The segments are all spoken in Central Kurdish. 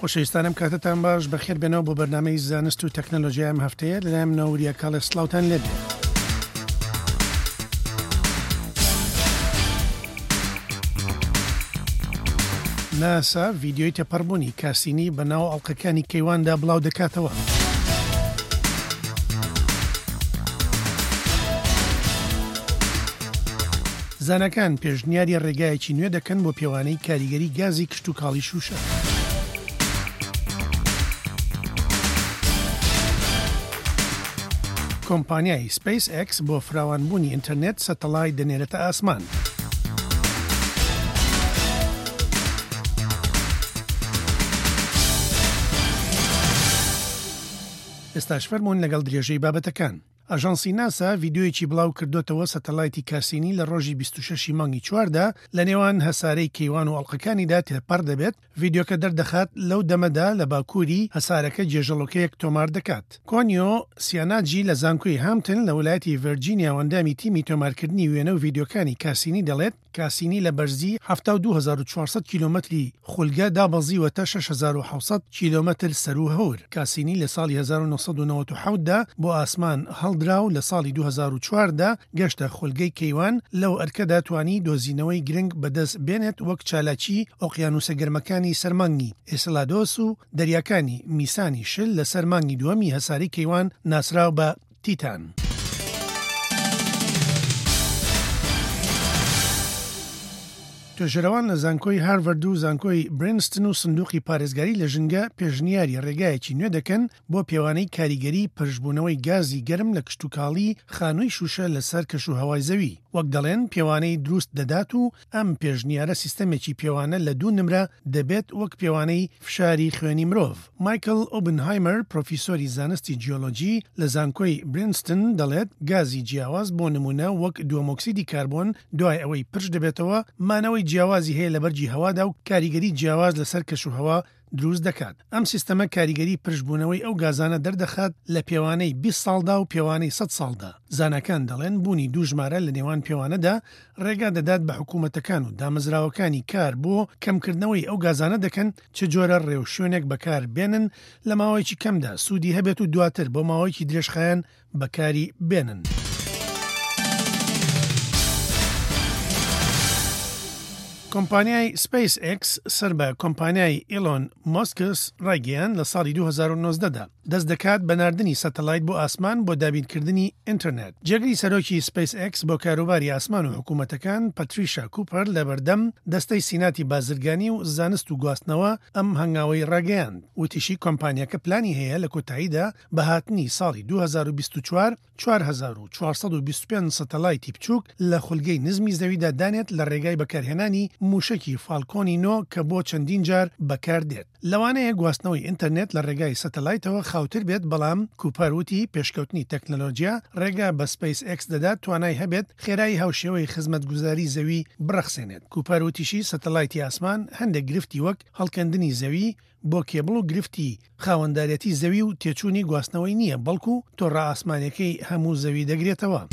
خۆشەویستانم کاتتان باش بەخێر بێنەوە بۆ بەرنامەی زانست و تەکنۆلۆژیای ئەم هەفتەیە لەلایەن نەوریە کاڵە سلااوتان لێبێ. ناسا ڤیدیۆی تێپەڕبوونی کاسینی بەناو ئەڵقەکانی کەیواندا بڵاو دەکاتەوە. زانەکان پێشنیاری ڕێگایەکی نوێ دەکەن بۆ پێوانەی کاریگەری گازی کشت و کاڵی شوشە. کۆمپانیای SpaceX بۆ فراوانبوونی ئینتەرنێت سەتەڵای دەنێرێتە ئاسمان. ئێستاش فەرمونون لەگەڵ درێژەی بابەتەکان. ئاژانسی ناسا ڤیدیۆیەکی بڵاو کردوتەوە سەتەلایتی کاسینی لە ڕۆژی 26 مانگی چواردا لە نێوان هەسارەی کەیوان و ئەڵقەکانیدا تێپەڕ دەبێت. ڤیدیۆکە دەردەخات لەو دەمەدا لە باکووری هەسارەکە جێژەڵۆکەیەک تۆمار دەکات. کۆنیۆ سیاناجی لە زانکۆی هامتن لە وڵایەتی ڤەرجینیا وەندامی تیمی تۆمارکردنی وێنە و ڤیدیۆکانی کاسینی دەڵێت کاسینی لە بەرزی 72400 کیلۆمەتری خولگە دابەزیوەتە 6700 کیلۆمەتر سەر و هەور. کاسینی لە ساڵی 1997دا بۆ ئاسمان هەڵدرا و لە ساڵی 2004دا گەشتە خولگەی کەیوان لەو ئەرکەدا توانی دۆزینەوەی گرنگ بەدەست بێنێت وەک چالاکی ئۆقیانوسە گەرمەکانی سەرمانگی ئێسلادۆس و دەریاکانی میسانی شل لە سەرمانگی دووەمی هەساری کەیوان ناسراو بە تیتان. توێژەرەوان لە زانکۆی هارڤەرد و زانکۆی برینستن و سندوقی پارێزگاری لە ژنگە پێشنیاری ڕێگایەکی نوێ دەکەن بۆ پێوانەی کاریگەری پەرشبوونەوەی گازی گەرم لە کشتتوکاڵی خانووی شوشە لەسەر کەش و هەوای زەوی. وەک دەڵێن پێوانەی دروست دەدات و ئەم پێشنیارە سیستەمێکی پێوانە لە 2 نمرە دەبێت وەک پێوانەی فشاری خوێنی مرۆڤ. مایکل ئۆبنهایمەر پرۆفیسۆری زانستی جیۆلۆجی لە زانکۆی برینستن دەڵێت گازی جیاواز بۆ نمونە وەک دووەمۆکسیدی کاربۆن دوای ئەوەی پرش دەبێتەوە مانەوەی جیاوازی هەیە لە بەرجی هەوادا و کاریگەری جیاواز لەسەر کەش و هەوا دروست دەکات. ئەم سیستەمە کاریگەری پرشبوونەوەی ئەو گازانە دەردەخات لە پێوانەی 20 ساڵدا و پێوانەی 100 ساڵدا. زانەکان دەڵێن بوونی دوو ژمارە لە نێوان پێوانەدا ڕێگا دەدات بە حکوومەتەکان و دامەزراوەکانی کار بۆ کەمکردنەوەی ئەو گازانە دەکەن چه جۆرە ڕێو شوێنێک بەکار بێنن لە ماوەیەکی کەمدا سوودی هەبێت و دواتر بۆ ماوەیەکی درێژخایەن بەکاری بێنن. کۆمپانیای SpaceX سەر بە کۆمپانیای ئیلۆن ماسکس ڕایگەیان لە ساڵی 2019دا دەست دەکات بە ناردنی سەتەلایت بۆ ئاسمان بۆ دابینکردنی ئینتەرنێت. جێگری سەرۆکی SpaceX بۆ کاروباری ئاسمان و حکوومەتەکان پەتریشا کوپەر لە بەردەم دەستەی سیناتی بازرگانی و زانست و گواستنەوە ئەم هەنگاوەی ڕاگەیاند. وتیشی کۆمپانیاکە پلانی هەیە لە کۆتاییدا بە هاتنی ساڵی 2024 4425 سەتەلایتی بچووک لە خولگەی نزمی زەویدا دانێت لە ڕێگای بەکارهێنانی موشکی فالکۆنی نۆ کە بۆ چەندین جار بەکاردێت. لەوانەیە گواستنەوەی ئینتەرنێت لە ڕێگای سەتەلایتەوە خاوتر بێت، بەڵام کوپەروتی پێشکەوتنی تەکنەلۆژیا ڕێگا بە SpaceX دەدات توانای هەبێت خێرایی هاوشێوەی خزمەتگوزاری زەوی بڕەخسێنێت. کوپەروتیشی سەتەلایتی ئاسمان هەندێک گرفتی وەک هەڵکەندنی زەوی بۆ کێبڵ و گرفتی خاوەنداریەتی زەوی و تێچوونی گواستنەوەی نییە، بەڵکو تۆڕە ئاسمانەکەی هەموو زەوی دەگرێتەوە.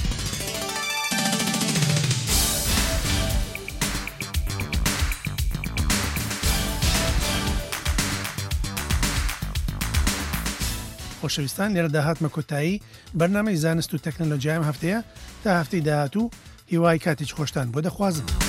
خۆشەویستان لێرە داهاتمە کۆتایی بەرنامەی زانست و تەکنۆلۆژیای ئەم هەفتەیە تا هەفتەی داهاتوو هیوای کاتێک خۆشتان بۆ دەخوازم.